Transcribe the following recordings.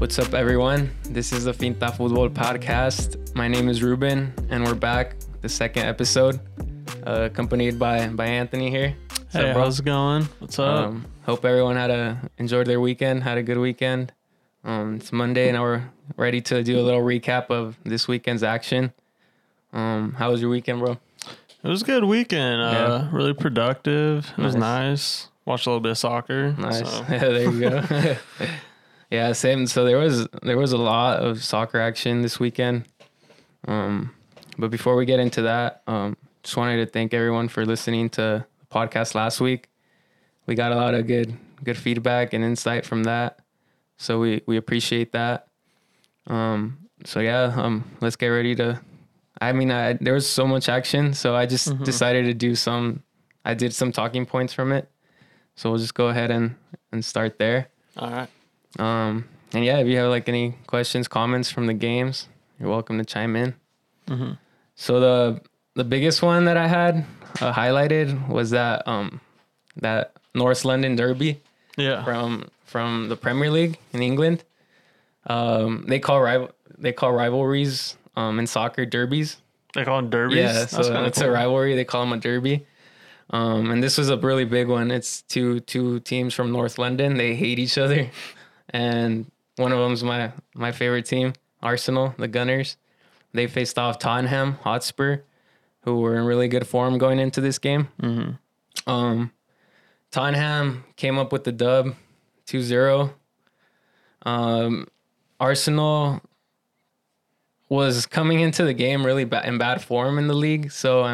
What's up, everyone? This is the Finta Fútbol podcast. My name is Ruben, and we're back, the second episode, accompanied by Anthony here. Hey, how's it going? What's up? Hope everyone enjoyed their weekend, had a good weekend. It's Monday, and now we're ready to do a little recap of this weekend's action. How was your weekend, bro? It was a good weekend. Really productive. It was nice. Watched a little bit of soccer. Nice. So. Yeah, there you go. Yeah, same. So there was a lot of soccer action this weekend. But before we get into that, just wanted to thank everyone for listening to the podcast last week. We got a lot of good feedback and insight from that. So we appreciate that. Let's get ready to. There was so much action, so I just decided to do I did some talking points from it. So we'll just go ahead and start there. All right. If you have like any questions, comments from the games, you're welcome to chime in. Mm-hmm. So the biggest one that I had highlighted was that North London derby. Yeah. From the Premier League in England. They call rivalries in soccer derbies. They call them derbies? Yeah, so it's cool. A rivalry. They call them a derby. And this was a really big one. It's two teams from North London. They hate each other. And one of them's my favorite team, Arsenal, the Gunners. They faced off Tottenham Hotspur, who were in really good form going into this game. Mm-hmm. Tottenham came up with the dub, 2-0. Arsenal was coming into the game really in bad form in the league. So,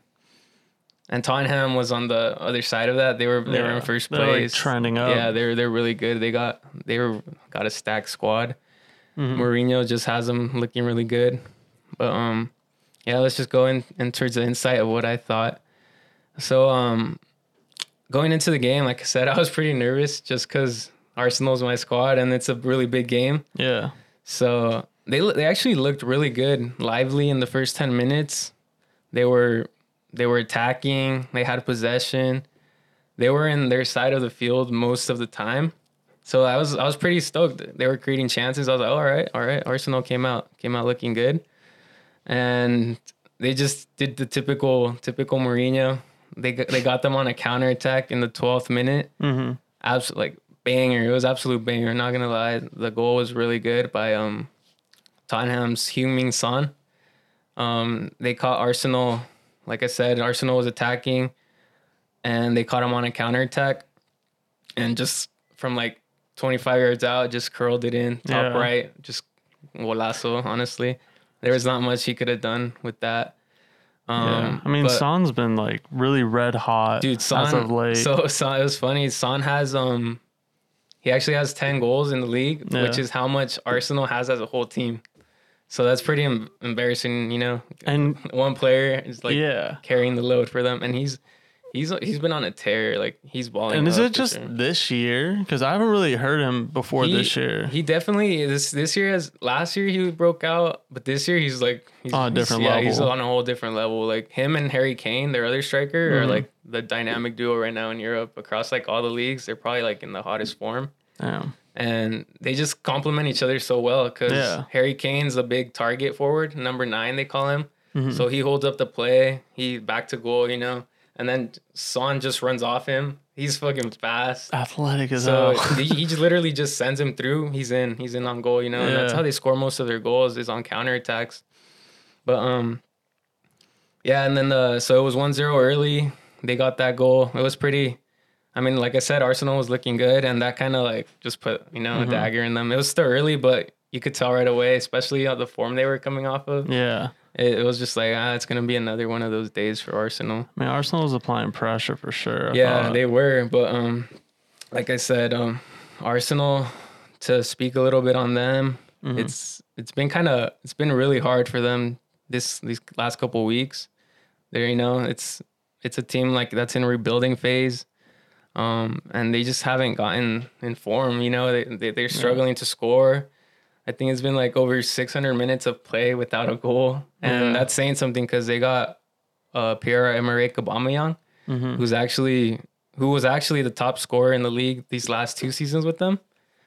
and Tottenham was on the other side of that. They were in first place. They're like trending up. Yeah, they're really good. They got a stacked squad. Mm-hmm. Mourinho just has them looking really good. But let's just go in towards the insight of what I thought. So going into the game, like I said, I was pretty nervous just because Arsenal's my squad and it's a really big game. Yeah. So they actually looked really good, lively in the first 10 minutes. They were attacking. They had possession. They were in their side of the field most of the time. So I was pretty stoked. They were creating chances. I was like, oh, all right. Arsenal came out looking good, and they just did the typical Mourinho. They got them on a counterattack in the 12th minute. Mm-hmm. Absolute banger. It was absolute banger. Not gonna lie, the goal was really good by Tottenham's Heung-min Son. They caught Arsenal. Like I said, Arsenal was attacking, and they caught him on a counterattack, and just from like 25 yards out, just curled it in top right, just golazo. Honestly, there was not much he could have done with that. Son's been like really red hot, dude. Son, as of late. So it was funny. Son has he actually has 10 goals in the league, which is how much Arsenal has as a whole team. So that's pretty embarrassing, And one player is carrying the load for them, and he's been on a tear, like he's balling. And is it just this year? Because I haven't really heard him before this year. He definitely this year last year he broke out, but this year he's on a different level. Yeah, he's on a whole different level. Like him and Harry Kane, their other striker, are like the dynamic duo right now in Europe across like all the leagues. They're probably like in the hottest form. Yeah. And they just complement each other so well because Harry Kane's a big target forward, number 9 they call him. Mm-hmm. So he holds up the play, he back to goal, and then Son just runs off him. He's fucking fast, athletic as hell. So he just literally just sends him through. He's in on goal, and that's how they score most of their goals is on counterattacks. But and then so it was 1-0 early. They got that goal. It was pretty. Like I said, Arsenal was looking good, and that kind of like just put, a dagger in them. It was still early, but you could tell right away, especially the form they were coming off of. Yeah. It was just like, it's going to be another one of those days for Arsenal. Arsenal was applying pressure for sure. I thought. They were. But like I said, Arsenal, to speak a little bit on them, it's been really hard for them these last couple of weeks. They're, it's a team like that's in rebuilding phase. And they just haven't gotten in form, they're struggling to score. I think it's been like over 600 minutes of play without a goal. And that's saying something because they got Pierre-Emerick Aubameyang, who was actually the top scorer in the league these last 2 seasons with them.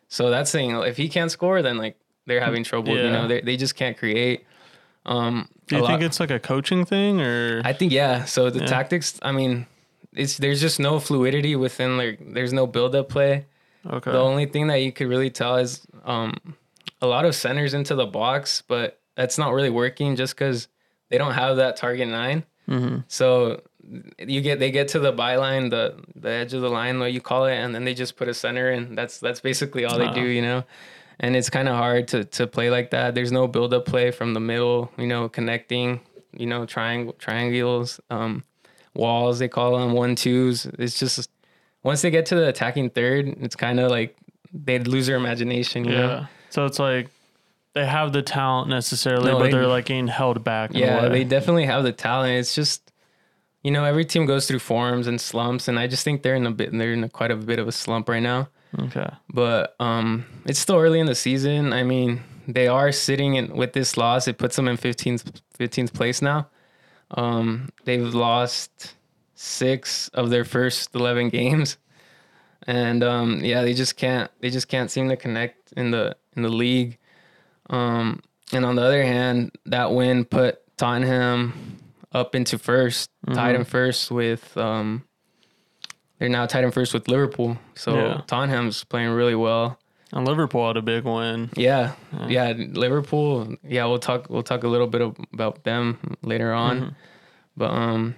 So that's saying if he can't score, then like they're having trouble. You know, they just can't create. Do you think it's like a coaching thing, or? I think So the tactics. I mean, there's just no fluidity within, like there's no build up play. Okay. The only thing that you could really tell is a lot of centers into the box, but that's not really working just because they don't have that target 9. Mm-hmm. So they get to the byline, the edge of the line, what you call it, and then they just put a center in. That's basically all they do, you know. And it's kind of hard to play like that. There's no build up play from the middle, you know, connecting, you know, triangles, walls they call them, 1-2s. It's just once they get to the attacking third, it's kind of like they'd lose their imagination, you know. So it's like they have the talent necessarily, but they're like getting held back. Yeah, they definitely have the talent. It's just, you know, every team goes through forms and slumps, and I just think they're in quite a bit of a slump right now. Okay. But it's still early in the season. I mean, they are sitting with this loss. It puts them in 15th place now. They've lost 6 of their first 11 games. And they just can't seem to connect in the league. And on the other hand, that win put Tottenham up into first, tied in first with they're now tied in first with Liverpool. So Tottenham's playing really well. And Liverpool had a big win. Yeah. Liverpool. Yeah, we'll talk a little bit about them later on. But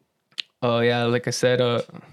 like I said,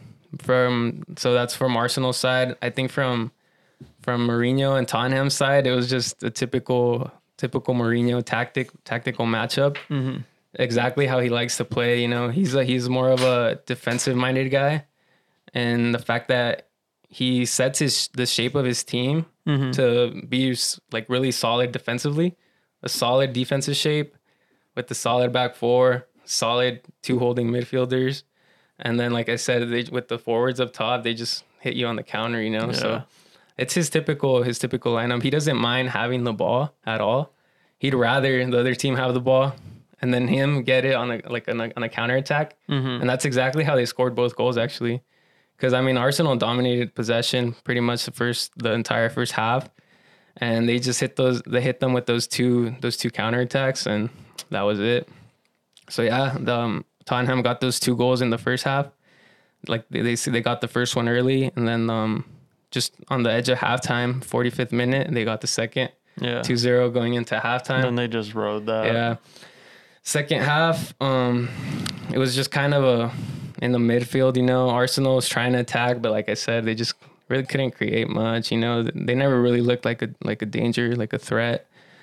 so that's from Arsenal's side. I think from Mourinho and Tottenham's side, it was just a typical Mourinho tactical matchup. Mm-hmm. Exactly how he likes to play. You know, he's more of a defensive minded guy. And the fact that he sets the shape of his team to be like really solid defensively, a solid defensive shape with the solid back 4, solid 2 holding midfielders. And then, like I said, with the forwards up top, they just hit you on the counter, you know? So it's his typical lineup. He doesn't mind having the ball at all. He'd rather the other team have the ball and then him get it on a counterattack. And that's exactly how they scored both goals, actually. Because, I mean, Arsenal dominated possession pretty much the entire first half. And they just hit them with those two counterattacks, and that was it. So, Tottenham got those 2 goals in the first half. Like they got the first one early, and then just on the edge of halftime, 45th minute, they got the second. 2-0 going into halftime. And then they just rode that. Yeah. Second half, it was just kind of in the midfield, you know. Arsenal was trying to attack, but like I said, they just really couldn't create much, you know. They never really looked like a danger, like a threat.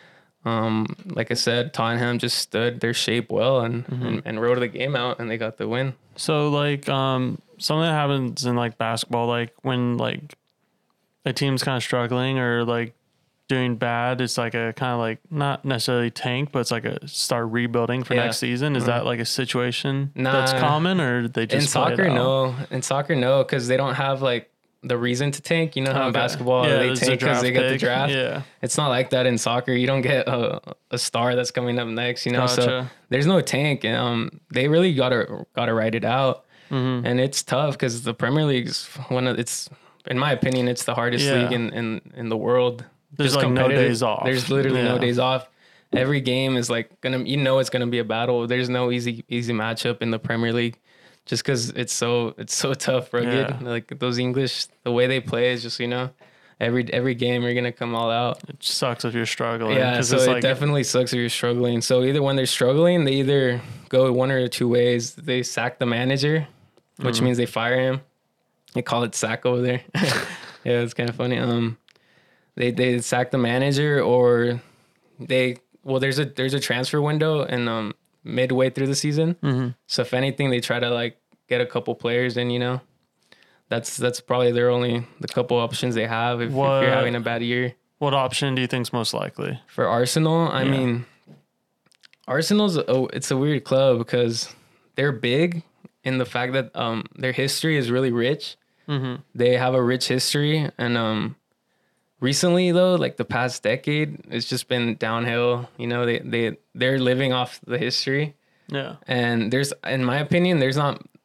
Like I said, Tottenham just stood their shape well and rode the game out, and they got the win. So like something that happens in like basketball, like when like a team's kind of struggling or like doing bad, it's like a kind of like not necessarily tank, but it's like a start rebuilding for next season. Is that like a situation that's common, or they just in soccer? No, in soccer, no, because they don't have like the reason to tank. You know how in basketball they tank because they get the draft. Yeah, it's not like that in soccer. You don't get a star that's coming up next. You know, so there's no tank. They really gotta write it out, and it's tough because the Premier League's in my opinion, it's the hardest league in the world. There's like no days off. There's literally no days off. Every game is like it's gonna be a battle. There's no easy matchup in the Premier League, just because it's so tough, rugged. Yeah. Like those English, the way they play is just every game you're gonna come all out. It sucks if you're struggling. Yeah, so it definitely sucks if you're struggling. So either when they're struggling, they either go one or 2 ways. They sack the manager, which means they fire him. They call it sack over there. Yeah, it's kind of funny. They sack the manager, or there's a transfer window and midway through the season. So if anything, they try to like get a couple players in, you know. That's probably the couple options they have if you're having a bad year. What option do you think's most likely? For Arsenal, I mean, Arsenal's it's a weird club because they're big in the fact that their history is really rich. They have a rich history, and recently though, like the past decade, it's just been downhill. You know, they're living off the history. Yeah. And in my opinion, there's not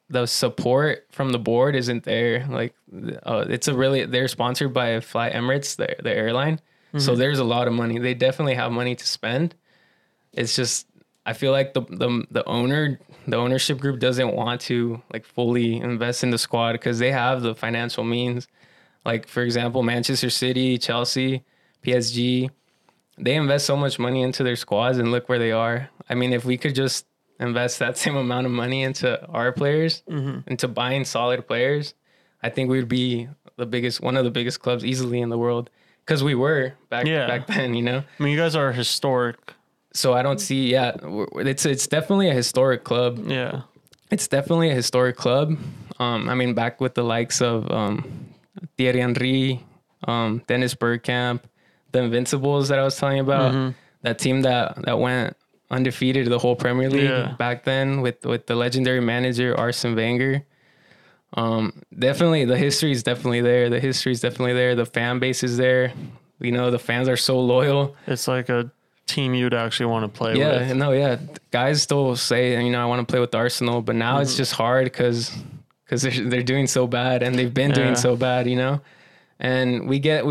the support from the board isn't there. Like, they're sponsored by Fly Emirates, the airline. So there's a lot of money. They definitely have money to spend. It's just, I feel like the ownership group doesn't want to like fully invest in the squad because they have the financial means. Like, for example, Manchester City, Chelsea, PSG, they invest so much money into their squads and look where they are. I mean, if we could just invest that same amount of money into our players, into buying solid players, I think we'd be one of the biggest clubs easily in the world. Because we were back then, you know? I mean, you guys are historic. So I don't see, it's definitely a historic club. Yeah. It's definitely a historic club. I mean, back with the likes of Thierry Henry, Dennis Bergkamp, the Invincibles that I was telling you about, that team that went undefeated the whole Premier League back then with the legendary manager Arsene Wenger. Definitely the history is definitely there. The fan base is there. You know, the fans are so loyal. It's like a team you'd actually want to play with. Guys still say, you know, I want to play with Arsenal, but now it's just hard because they're doing so bad and they've been doing so bad, you know. And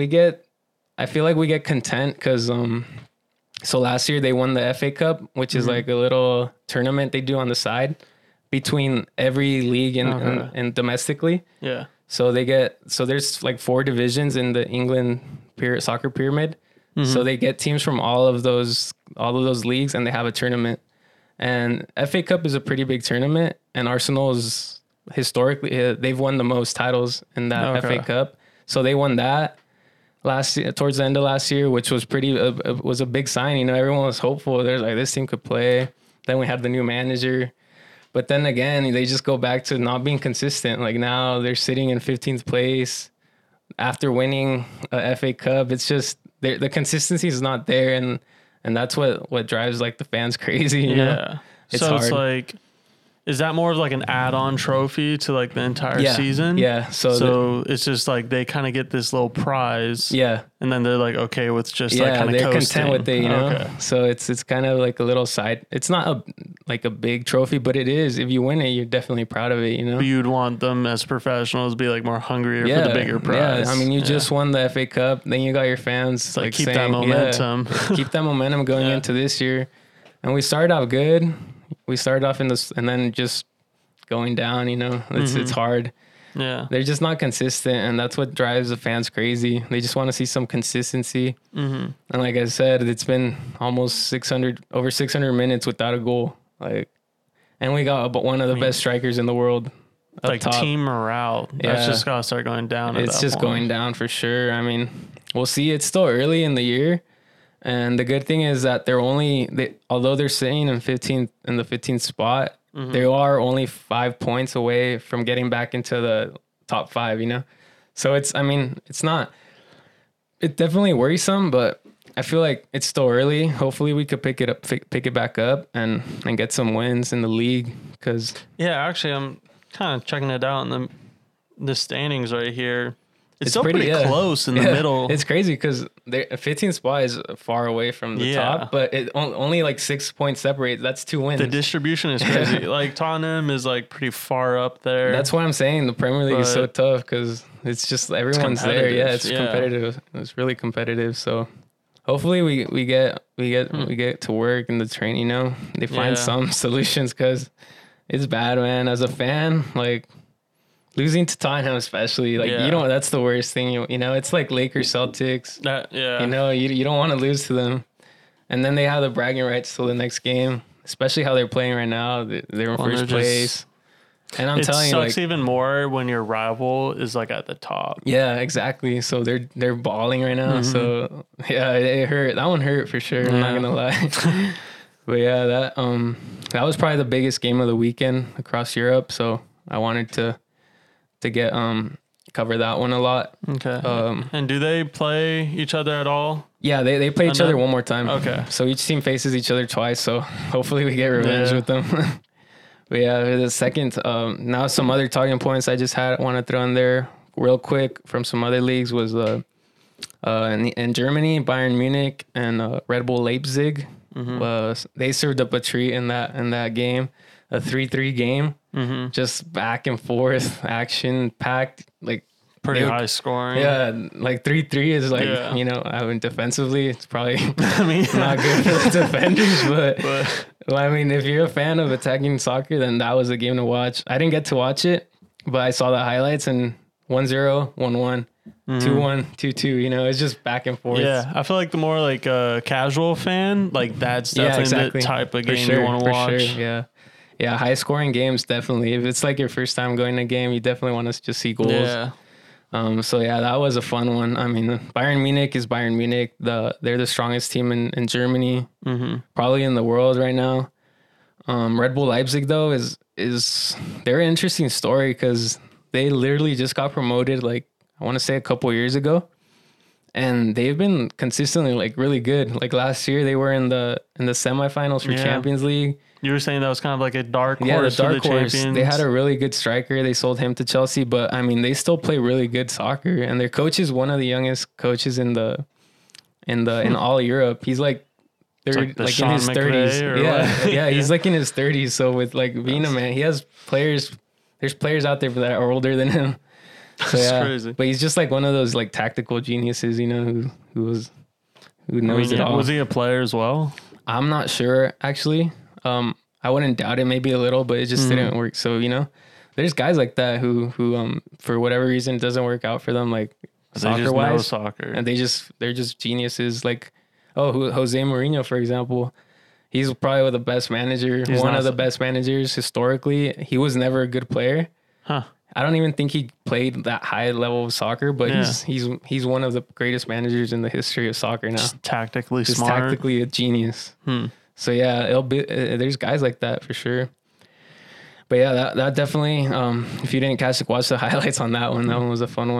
I feel like we get content because so last year they won the FA Cup, which is like a little tournament they do on the side between every league and domestically. Yeah. So there's like 4 divisions in the England soccer pyramid. So they get teams from all of those leagues and they have a tournament. And FA Cup is a pretty big tournament, and Arsenal is historically they've won the most titles in that FA Cup. So they won that last year, towards the end of last year, which was was a big sign. You know, everyone was hopeful. There's like, this team could play. Then we had the new manager. But then again, they just go back to not being consistent. Like now they're sitting in 15th place after winning a FA Cup. It's just the consistency is not there, and that's what drives like the fans crazy. You know? It's hard. It's like, is that more of like an add-on trophy to like the entire season? Yeah. So it's just like they kind of get this little prize. Yeah. And then they're like okay with just like kind of they're coasting. content with it, you know. Okay. So it's kind of like a little side. It's not a big trophy, but it is. If you win it, you're definitely proud of it, you know. But you'd want them as professionals to be like more hungrier for the bigger prize. Yeah. I mean, you just won the FA Cup, then you got your fans like keep that momentum. Keep that momentum going into this year. And we started out good. We started off in this, and then just going down, you know, it's hard. Yeah. They're just not consistent, and that's what drives the fans crazy. They just want to see some consistency. And like I said, it's been almost over 600 minutes without a goal. Like, and we got one of the best strikers in the world. Like top. Team morale. That's just got to start going down. It's just going down for sure. I mean, we'll see. It's still early in the year. And the good thing is that although they're sitting in the 15th spot, they are only 5 points away from getting back into the top 5, you know? So it's definitely worrisome, but I feel like it's still early. Hopefully we could pick it back up and get some wins in the league. Actually I'm kind of checking it out in the standings right here. It's still pretty close in the middle. It's crazy because 15th spot is far away from the top, but it only like 6 points separate. That's 2 wins. The distribution is crazy. Like Tottenham is like pretty far up there. That's why I'm saying the Premier League is so tough because it's just everyone's there. Yeah, it's competitive. It's really competitive. So hopefully we get to work in the train. You know, they find some solutions because it's bad, man. As a fan, like. Losing to Tottenham, especially, like you don't. That's the worst thing. You know, it's like Lakers, Celtics. You know, you don't want to lose to them, and then they have the bragging rights till the next game. Especially how they're playing right now. They're in first place, and I'm telling you, it sucks even more when your rival is like at the top. Yeah, exactly. So they're balling right now. So yeah, it hurt. That one hurt for sure. I'm not gonna lie. But yeah, that was probably the biggest game of the weekend across Europe. So I wanted to get cover that one a lot. Okay. And do they play each other at all? Yeah, they play each other one more time. Okay. So each team faces each other twice. So hopefully we get revenge with them. But yeah, the second now some other talking points I just wanted to throw in there real quick from some other leagues was in Germany, Bayern Munich and Red Bull Leipzig. They served up a treat in that game. a 3-3 game, just back and forth, action packed, like Pretty high scoring. Yeah, like 3-3 is like, you know, I mean, defensively, it's probably not good for the defenders, but well, I mean, if you're a fan of attacking soccer, then that was a game to watch. I didn't get to watch it, but I saw the highlights and 1-0, 1-1. 2-1, 2-2, you know, it's just back and forth. Yeah, I feel like the more like a casual fan, like that's definitely the type of game you want to watch. Sure, yeah, high scoring games, definitely. If it's like your first time going to a game, you definitely want to just see goals. Yeah. So yeah, that was a fun one. I mean, Bayern Munich is Bayern Munich. They're the strongest team in Germany, probably in the world right now. Red Bull Leipzig though is they're an interesting story because they literally just got promoted like I want to say a couple years ago, and they've been consistently like really good. Like last year, they were in the semifinals for Champions League. You were saying that was kind of like a dark horse. The dark for the horse. champions. They had a really good striker. They sold him to Chelsea, but I mean, they still play really good soccer. And their coach is one of the youngest coaches in all Europe. He's like they're like in his 30s. Yeah, he's like in his 30s. So with like being a man, he has players. There's players out there that are older than him. So That's crazy. But he's just like one of those like tactical geniuses, you know, who knows it all. Was he a player as well? I'm not sure actually. I wouldn't doubt it, maybe a little, but it just didn't work. So, you know, there's guys like that who for whatever reason it doesn't work out for them, like soccer wise. And they're just geniuses. Like, Jose Mourinho, for example, he's probably the best manager, one of the best managers historically. He was never a good player. Huh. I don't even think he played that high level of soccer, but he's one of the greatest managers in the history of soccer now. Just tactically smart. Tactically a genius. So yeah, it'll be there's guys like that for sure. But yeah, that definitely. If you didn't watch the highlights on that one. That one was a fun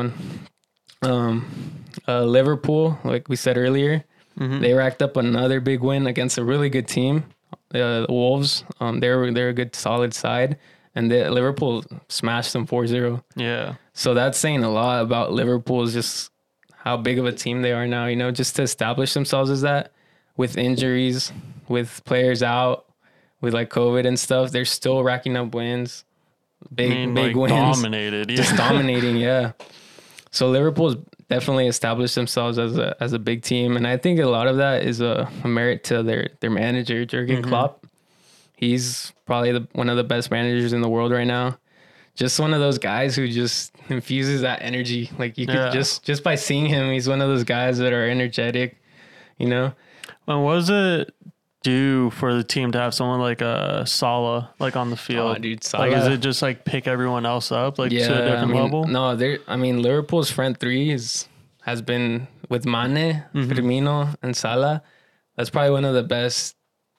one. Liverpool, like we said earlier, they racked up another big win against a really good team, the Wolves. They're a good solid side, and Liverpool smashed them 4-0. Yeah. So that's saying a lot about Liverpool's just how big of a team they are now. You know, just to establish themselves as that. With injuries, with players out, with like COVID and stuff, they're still racking up wins. Big wins. Dominated. Yeah. Just dominating, yeah. So Liverpool's definitely established themselves as a big team. And I think a lot of that is a merit to their manager, Jurgen Klopp. He's probably one of the best managers in the world right now. Just one of those guys who just infuses that energy. Like you could just by seeing him, he's one of those guys that are energetic, you know? And what does it do for the team to have someone like Salah like on the field? Oh, dude, Salah. Like, is it just like pick everyone else up like to a different level? No, Liverpool's front three has been with Mane, Firmino, and Salah. That's probably one of the best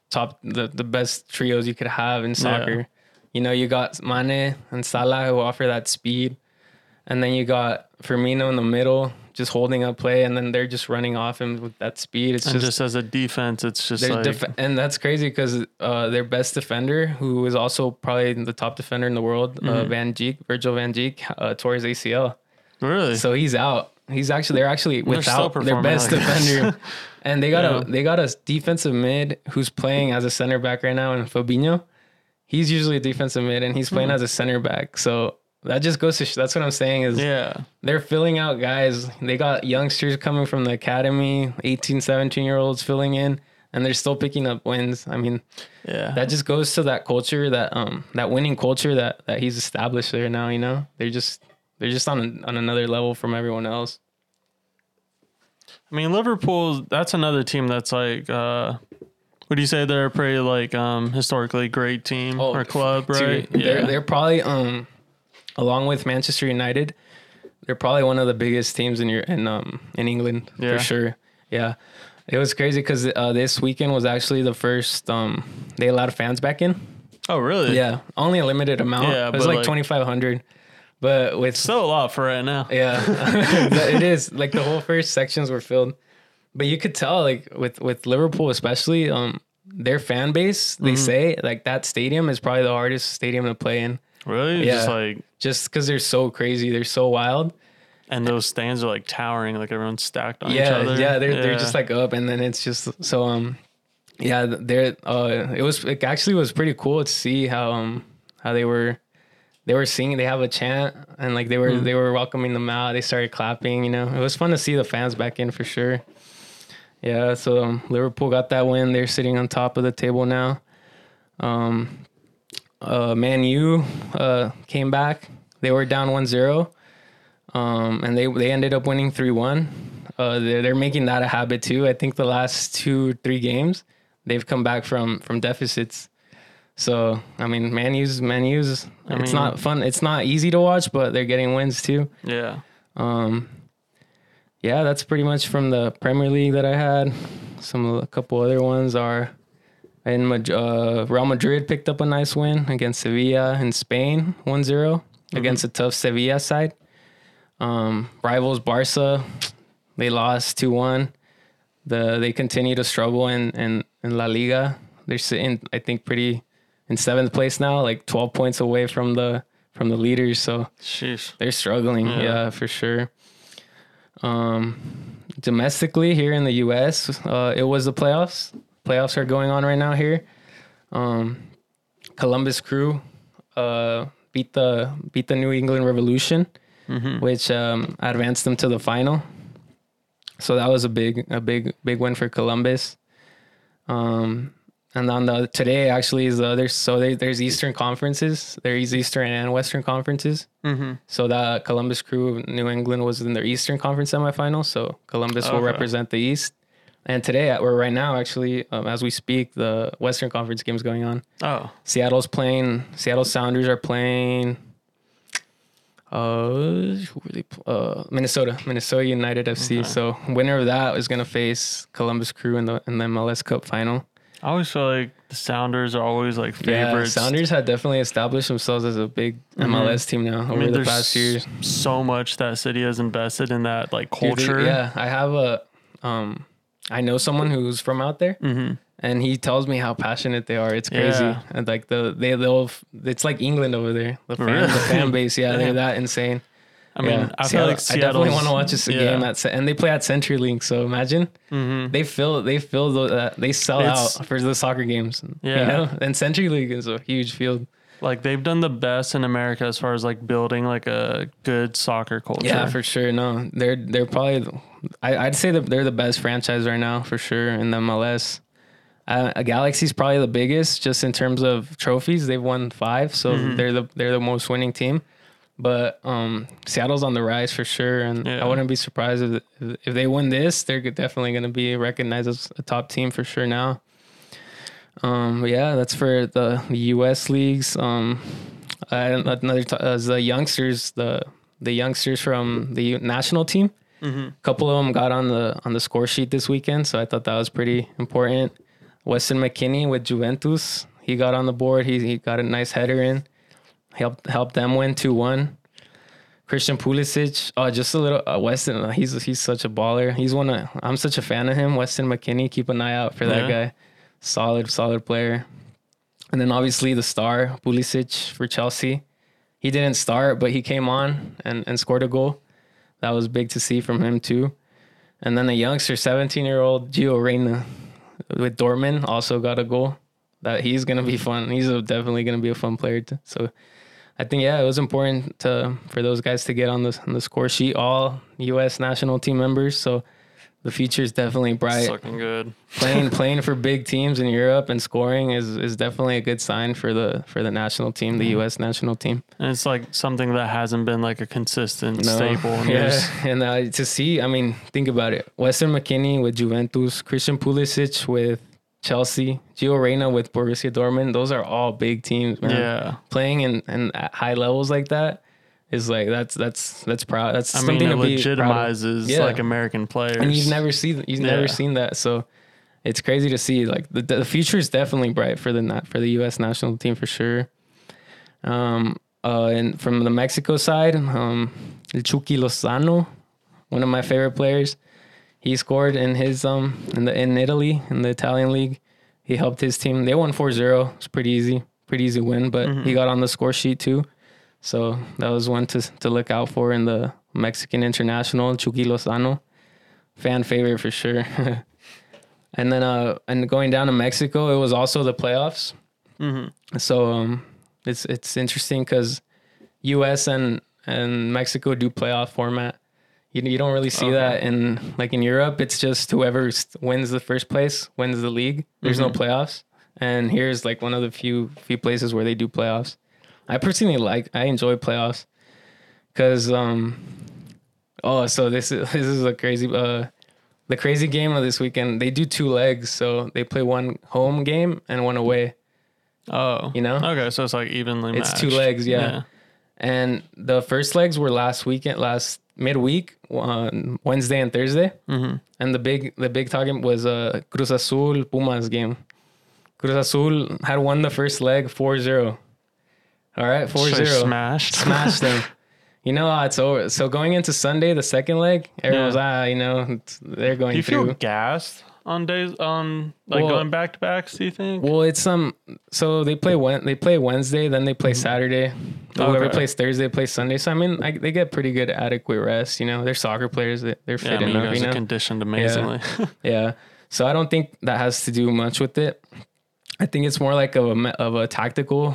the best trios you could have in soccer. Yeah. You know, you got Mane and Salah who offer that speed, and then you got Firmino in the middle, just holding up play, and then they're just running off him with that speed. It's just as a defense, it's just like... and that's crazy because their best defender, who is also probably the top defender in the world, Virgil van Dijk, tore his ACL. Really? So he's out. They're actually without their best defender, and they got a defensive mid who's playing as a center back right now, and Fabinho. He's usually a defensive mid, and he's playing as a center back. So that just goes to that's what I'm saying is they're filling out guys. They got youngsters coming from the academy, 18, 17-year-olds filling in, and they're still picking up wins. I mean, that just goes to that culture, that winning culture that he's established there now, you know? They're just on another level from everyone else. I mean, Liverpool, that's another team that's like would you say they're a pretty like historically great team or club, right? Dude, they're probably along with Manchester United, they're probably one of the biggest teams in England for sure. Yeah, it was crazy because this weekend was actually the first they allowed fans back in. Oh, really? Yeah, only a limited amount. Yeah, it was like 2,500, but with still a lot for right now. Yeah, it is. Like the whole first sections were filled, but you could tell like with Liverpool especially, their fan base. They say like that stadium is probably the hardest stadium to play in. Really? Yeah. Just because they're so crazy, they're so wild. And those stands are like towering, like everyone's stacked on each other. Yeah, they're just like up, and then it's just so Yeah, it actually was pretty cool to see how they were singing. They have a chant, and like they were welcoming them out. They started clapping. You know, it was fun to see the fans back in for sure. Yeah, so Liverpool got that win. They're sitting on top of the table now. Man U came back. They were down 1-0, and they ended up winning 3-1. They're making that a habit too. I think the last 2-3 games they've come back from deficits. So I mean, Man U's. It's not fun. It's not easy to watch, but they're getting wins too. Yeah. Yeah, that's pretty much from the Premier League that I had. A couple other ones are Real Madrid picked up a nice win against Sevilla in Spain, 1-0 against a tough Sevilla side. Rivals Barca, they lost 2-1. They continue to struggle in La Liga. They're sitting, I think, pretty in 7th place now, like 12 points away from the leaders. So Sheesh. they're struggling. Yeah, for sure. Domestically here in the U.S., it was the playoffs. Playoffs are going on right now here. Columbus Crew beat the New England Revolution, which advanced them to the final. So that was a big win for Columbus. And on today actually is the other. So there's Eastern conferences. There's Eastern and Western conferences. So that Columbus Crew, New England was in their Eastern Conference semifinal. So Columbus will represent the East. And today, right now, actually, as we speak, the Western Conference game's going on. Oh. Seattle Sounders are playing. Minnesota United FC. Okay. So winner of that is going to face Columbus Crew in the MLS Cup final. I always feel like the Sounders are always like favorites. Yeah, Sounders have definitely established themselves as a big MLS team now over the past years. So much that city has invested in that like culture. I have I know someone who's from out there, and he tells me how passionate they are. It's crazy, and like they'll it's like England over there. The fan base, they're that insane. I mean, I feel like I definitely want to watch this game and they play at CenturyLink. So imagine they sell out for the soccer games. You know, and CenturyLink is a huge field. Like they've done the best in America as far as like building like a good soccer culture. Yeah, for sure. No, they're probably. I'd say that they're the best franchise right now for sure in the MLS. Galaxy's probably the biggest just in terms of trophies. They've won 5, so they're the most winning team. But Seattle's on the rise for sure, and I wouldn't be surprised if they win this. They're definitely going to be recognized as a top team for sure now. But yeah, that's for the U.S. leagues. The youngsters, the youngsters from the national team. A couple of them got on the score sheet this weekend, so I thought that was pretty important. Weston McKennie with Juventus, he got on the board. He got a nice header in, helped them win 2-1. Christian Pulisic, just a little Weston. He's such a baller. I'm such a fan of him. Weston McKennie, keep an eye out for that guy. Solid player. And then obviously the star Pulisic for Chelsea. He didn't start, but he came on and scored a goal. That was big to see from him too. And then the youngster, 17-year-old Gio Reyna with Dortmund also got a goal. That he's gonna be fun. He's definitely gonna be a fun player too. So I think it was important for those guys to get on the score sheet. All U.S. national team members. So the future is definitely bright. It's looking good. Playing for big teams in Europe and scoring is definitely a good sign for the national team, the U.S. national team. And it's like something that hasn't been like a consistent staple. And to see, I mean, think about it. Weston McKennie with Juventus, Christian Pulisic with Chelsea, Gio Reyna with Borussia Dortmund. Those are all big teams, man. Yeah, playing in at high levels like that is like that's proud. That's something it to be legitimizes like American players, and you've never seen that. So it's crazy to see. Like the future is definitely bright for the U.S. national team for sure. And from the Mexico side, Chucky Lozano, one of my favorite players. He scored in his in Italy in the Italian league. He helped his team. They won 4-0. It's pretty easy win, but he got on the score sheet too. So that was one to look out for in the Mexican international. Chucky Lozano, fan favorite for sure. And then and going down to Mexico, it was also the playoffs. So it's interesting because U.S. and Mexico do playoff format. You don't really see that in Europe. It's just whoever wins the first place wins the league. There's no playoffs. And here's like one of the few places where they do playoffs. I personally I enjoy playoffs because so this is a crazy the crazy game of this weekend. They do 2 legs, so they play one home game and one away. Oh, you know? Okay, so it's like evenly matched. It's 2 legs, yeah. And the first legs were last midweek, Wednesday and Thursday. And the big talking was Cruz Azul Pumas game. Cruz Azul had won the first leg 4-0. All right, 4-0. Smashed them. You know how it's over. So going into Sunday, the second leg, everyone's they're going through. Do you feel gassed on days going back to backs? Do you think? Well, it's so they play Wednesday, then they play Saturday. Whoever plays Thursday plays Sunday. So I mean, they get pretty good adequate rest. You know, they're soccer players. They're fit enough. You guys are conditioned amazingly. Yeah. So I don't think that has to do much with it. I think it's more like of a tactical,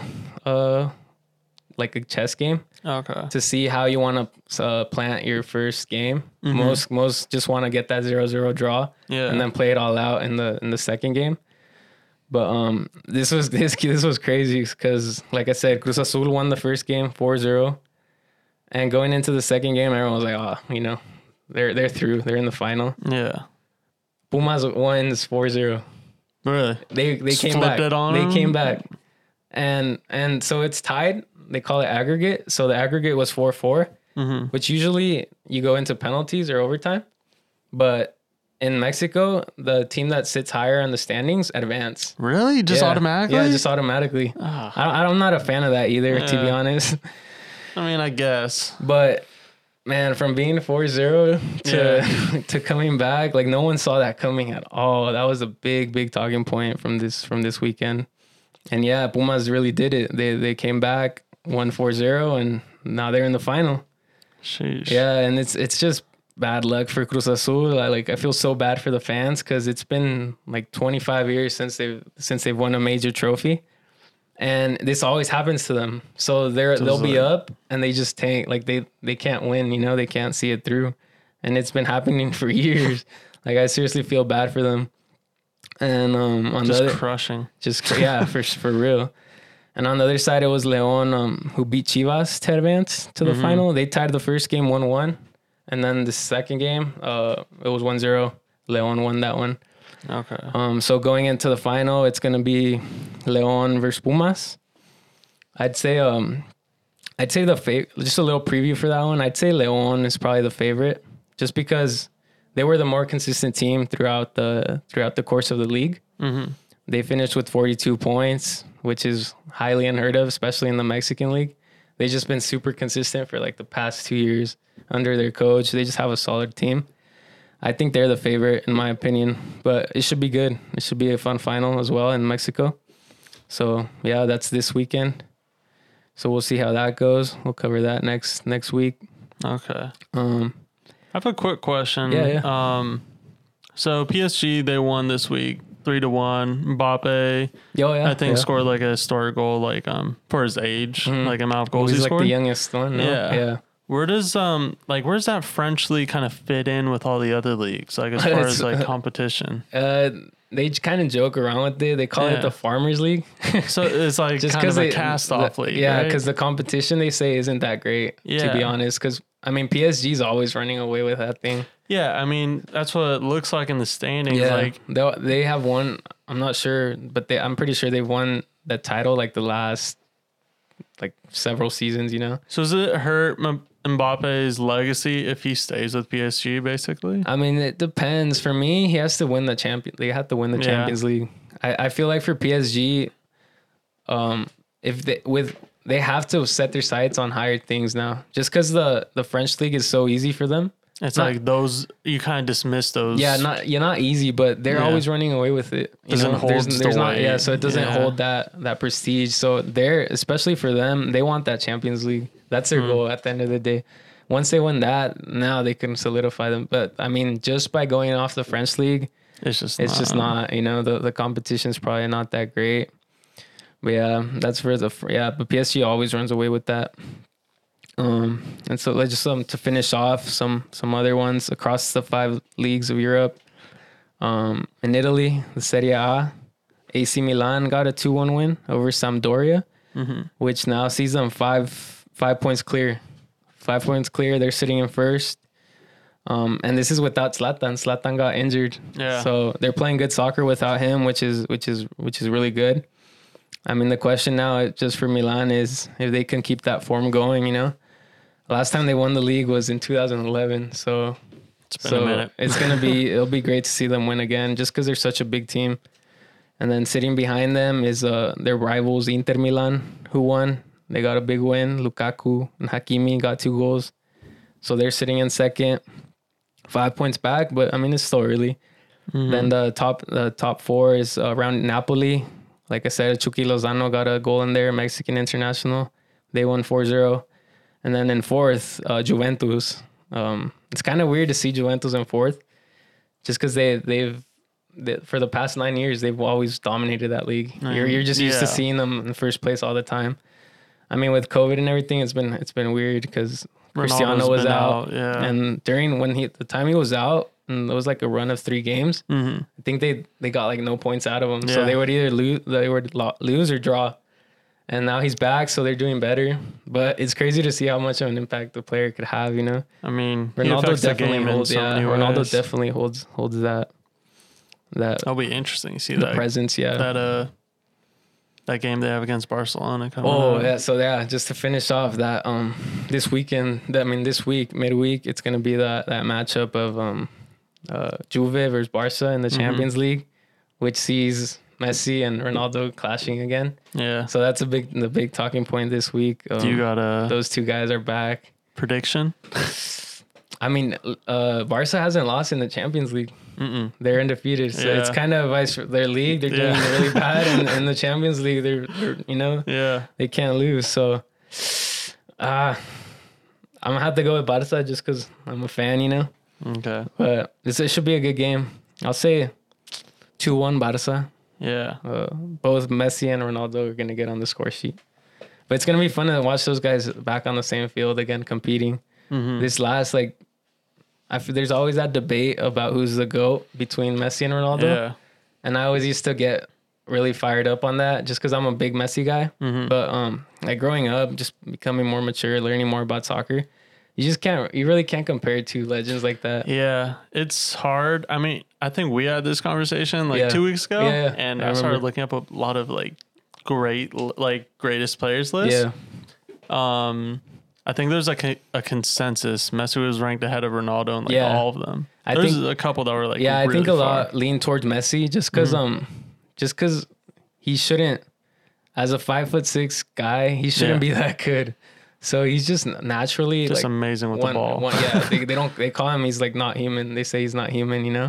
like a chess game. Okay. To see how you want to plant your first game. Most just want to get that 0-0 draw. Yeah. And then play it all out in the second game. But this was crazy because, like I said, Cruz Azul won the first game 4-0, and going into the second game, everyone was like, they're through. They're in the final. Yeah. Pumas wins 4-0. Really? They came back. They came back, and so it's tied. They call it aggregate. So the aggregate was 4-4, which usually you go into penalties or overtime. But in Mexico, the team that sits higher on the standings advance. Really? Just automatically? Yeah, just automatically. I'm not a fan of that either, to be honest. I mean, I guess. But man, from being 4-0 to coming back, like no one saw that coming at all. That was a big talking point from this weekend. And yeah, Pumas really did it. They came back, won 4-0, and now they're in the final. Sheesh. Yeah, and it's just bad luck for Cruz Azul. I feel so bad for the fans because it's been like 25 years since they've won a major trophy, and this always happens to them. So they'll be up and they just tank. Like they can't win. They can't see it through, and it's been happening for years. Like I seriously feel bad for them. And on just the other, crushing. For real. And on the other side, it was León who beat Chivas to advance to the final. They tied the first game 1-1. And then the second game, it was 1-0. León won that one. Okay. So going into the final, it's going to be León versus Pumas. I'd say just a little preview for that one. I'd say León is probably the favorite just because they were the more consistent team throughout the course of the league. They finished with 42 points, which is highly unheard of, especially in the Mexican league. They've just been super consistent for like the past 2 years under their coach. They just have a solid team. I think they're the favorite in my opinion, but it should be good. It should be a fun final as well in Mexico. So yeah, that's this weekend. So we'll see how that goes. We'll cover that next week. Okay. I have a quick question. Yeah. So PSG, they won this week 3-1. Mbappe, I think scored like a historic goal, like for his age, like amount of goals he scored. He's like the youngest one. No? Yeah. Where does where's that French league kind of fit in with all the other leagues, like as far as like competition? They kind of joke around with it. They call it the Farmers League. So it's like just kind of a cast-off league. Yeah, because the competition they say isn't that great, to be honest. Because I mean, PSG's always running away with that thing. Yeah, I mean that's what it looks like in the standings. Yeah, like they have won. I'm not sure, but I'm pretty sure they've won that title like the last like several seasons. So does it hurt Mbappe's legacy if he stays with PSG? Basically, I mean it depends. For me, he has to win the champion. They have to win the Champions League. I feel like for PSG, they have to set their sights on higher things now. Just because the French league is so easy for them. It's like those you kind of dismiss those. Yeah, not easy, but they're always running away with it. There's not, so it doesn't hold that prestige. So especially for them, they want that Champions League. That's their goal at the end of the day. Once they win that, now they can solidify them. But I mean, just by going off the French league, It's just not, you know, the competition's probably not that great. But yeah, that's for but PSG always runs away with that. And so let's just to finish off some other ones across the 5 leagues of Europe. In Italy, the Serie A, AC Milan got a 2-1 win over Sampdoria, which now sees them 5 points clear. 5 points clear. They're sitting in first. And this is without Zlatan. Zlatan got injured. Yeah. So they're playing good soccer without him, which is really good. I mean, the question now just for Milan is if they can keep that form going, you know. Last time they won the league was in 2011. So it's been a minute. It'll be great to see them win again just because they're such a big team. And then sitting behind them is their rivals Inter Milan, who won. They got a big win. Lukaku and Hakimi got 2 goals. So they're sitting in second, 5 points back, but I mean, it's still early. Then the top 4 is around Napoli. Like I said, Chucky Lozano got a goal in there, Mexican international. They won 4-0. And then in fourth, Juventus. It's kind of weird to see Juventus in fourth just because they've for the past 9 years, they've always dominated that league. You're just used to seeing them in first place all the time. I mean, with COVID and everything, it's been weird because Cristiano was out. Yeah. And during the time he was out, and it was like a run of 3 games. I think they got like no points out of him, so they would either lose or draw. And now he's back, so they're doing better. But it's crazy to see how much of an impact the player could have. You know, I mean, Ronaldo definitely holds. Yeah, Ronaldo definitely holds that. That'll be interesting to see that presence. Yeah, that game they have against Barcelona coming up. Oh, yeah. So, yeah, just to finish off that, this weekend, this week, midweek, it's going to be that matchup of Juve versus Barca in the Champions League, which sees Messi and Ronaldo clashing again. Yeah. So that's the big talking point this week. Do you got those 2 guys are back. Prediction? I mean, Barca hasn't lost in the Champions League. They're undefeated, so it's kind of vice for their league. They're doing really bad, and in the Champions League, they're they can't lose. So, I'm gonna have to go with Barca just because I'm a fan, you know. Okay, but it should be a good game. I'll say 2-1 Barca. Yeah, both Messi and Ronaldo are gonna get on the score sheet, but it's gonna be fun to watch those guys back on the same field again competing. This last there's always that debate about who's the GOAT between Messi and Ronaldo. Yeah. And I always used to get really fired up on that just because I'm a big Messi guy. But like growing up, just becoming more mature, learning more about soccer, you really can't compare 2 legends like that. Yeah, it's hard. I mean, I think we had this conversation 2 weeks ago, and I started looking up a lot of greatest players list. Yeah. I think there's a consensus. Messi was ranked ahead of Ronaldo in all of them. There's a couple that were really I think a lot lean towards Messi just because he shouldn't, as a 5'6" guy, he shouldn't be that good. So he's just naturally just amazing with the ball. They call him he's like not human. They say he's not human, you know.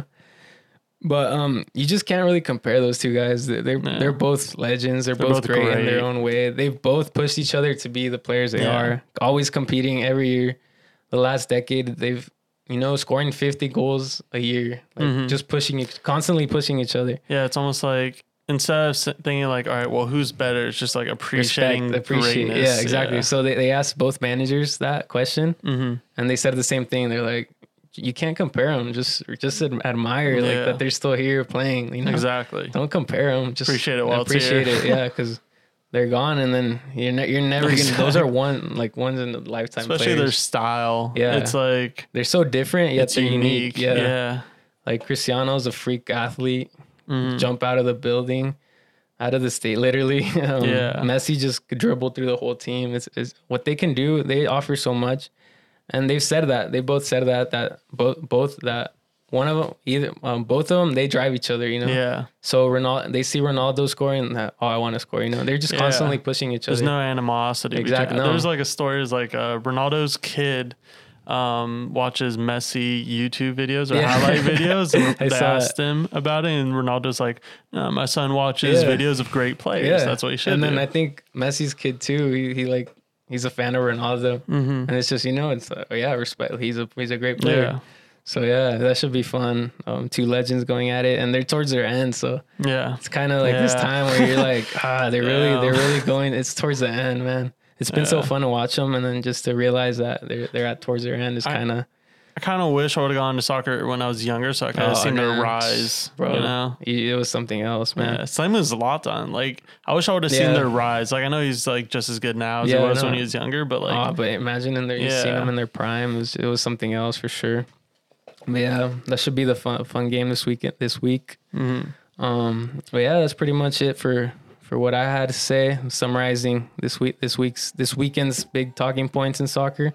But you just can't really compare those 2 guys. They're both legends. They're both great in their own way. They've both pushed each other to be the players they are. Always competing every year. The last decade, they've scoring 50 goals a year, just constantly pushing each other. Yeah, it's almost like instead of thinking like, all right, well, who's better? It's just like appreciating greatness. Yeah, exactly. Yeah. So they asked both managers that question, and they said the same thing. They're like, you can't compare them. Just admire that they're still here playing. You know? Exactly. Don't compare them. Just appreciate it while appreciate it's it. Yeah, because they're gone, and then you're never gonna. Those are ones in a lifetime. Especially players. Their style. Yeah, it's like they're so different yet they're unique. Yeah. Like Cristiano's a freak athlete. Jump out of the building, out of the state, literally. Messi just dribbled through the whole team. It's what they can do. They offer so much. And they've said that both said that both that one of them both of them they drive each other, you know. Yeah. So they see Ronaldo scoring that I want to score, you know. They're just constantly pushing each other. There's no animosity. Exactly. No. There's like a story is like Ronaldo's kid watches Messi YouTube videos or highlight videos, and they asked him about it, and Ronaldo's like, no, my son watches videos of great players. That's what he should do. And then I think Messi's kid too. He's a fan of Ronaldo, and it's just it's respect. He's a great player. So yeah, that should be fun. Two legends going at it, and they're towards their end, so Yeah. it's kind of like this time where you're like, they're really going. It's towards the end, man. It's been so fun to watch them, and then just to realize that they're at towards their end is kind of. I kind of wish I would have gone to soccer when I was younger, so I kind of seen their rise, bro. You know, it was something else, man. Yeah, same as Zlatan. Like, I wish I would have seen their rise. Like, I know he's like just as good now as he was when he was younger, but like, but imagine you seeing him in their prime. It was something else for sure. But yeah, that should be the fun game this week. Mm-hmm. But yeah, that's pretty much it for what I had to say. I'm summarizing this weekend's big talking points in soccer.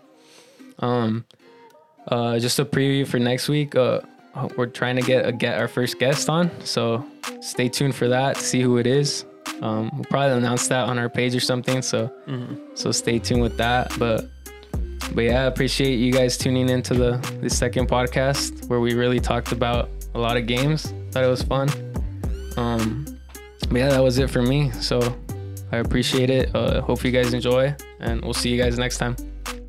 Just a preview for next week. We're trying to get our first guest on, so stay tuned for that to see who it is. We'll probably announce that on our page or something. So so stay tuned with that. But yeah, I appreciate you guys tuning into the second podcast where we really talked about a lot of games. Thought it was fun. But yeah, that was it for me. So I appreciate it. Hope you guys enjoy, and we'll see you guys next time.